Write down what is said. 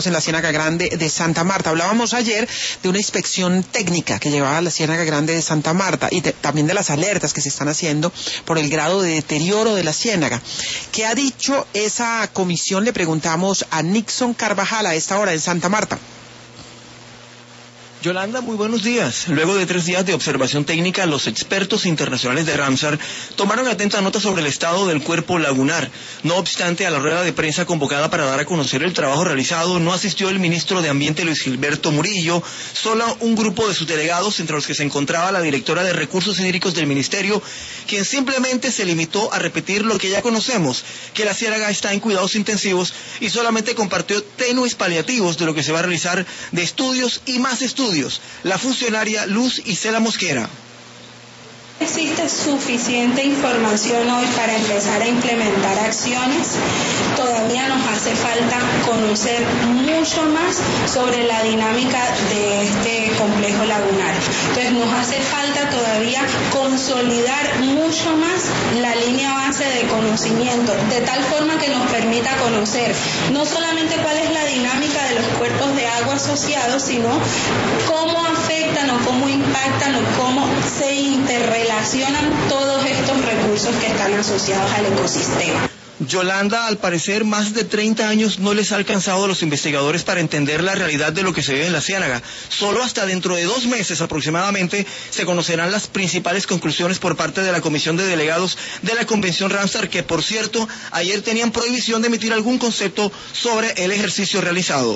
en la Ciénaga Grande de Santa Marta. Hablábamos ayer de una inspección técnica que llevaba a la Ciénaga Grande de Santa Marta y también de las alertas que se están haciendo por el grado de deterioro de la ciénaga. ¿Qué ha dicho esa comisión? Le preguntamos a Nixon Carvajal a esta hora en Santa Marta. Yolanda, muy buenos días. Luego de 3 días de observación técnica, los expertos internacionales de Ramsar tomaron atenta nota sobre el estado del cuerpo lagunar. No obstante, a la rueda de prensa convocada para dar a conocer el trabajo realizado, no asistió el ministro de Ambiente Luis Gilberto Murillo, solo un grupo de sus delegados, entre los que se encontraba la directora de Recursos Hídricos del Ministerio, quien simplemente se limitó a repetir lo que ya conocemos, que la ciénaga está en cuidados intensivos, y solamente compartió tenues paliativos de lo que se va a realizar de estudios y más estudios. La funcionaria Luz Isela Mosquera. Existe suficiente información hoy para empezar a implementar acciones. Todavía nos hace falta conocer mucho más sobre la dinámica de este complejo lagunar. Entonces nos hace falta todavía consolidar mucho más la línea base de conocimiento, de tal forma que nos permita conocer no solamente cuál es la dinámica de los cuerpos de agua asociados, sino cómo afectan o cómo impactan o cómo se interrelacionan todos estos recursos que están asociados al ecosistema. Yolanda, al parecer más de 30 años no les ha alcanzado a los investigadores para entender la realidad de lo que se ve en la ciénaga. Solo hasta dentro de 2 meses aproximadamente se conocerán las principales conclusiones por parte de la Comisión de Delegados de la Convención Ramsar, que por cierto ayer tenían prohibición de emitir algún concepto sobre el ejercicio realizado.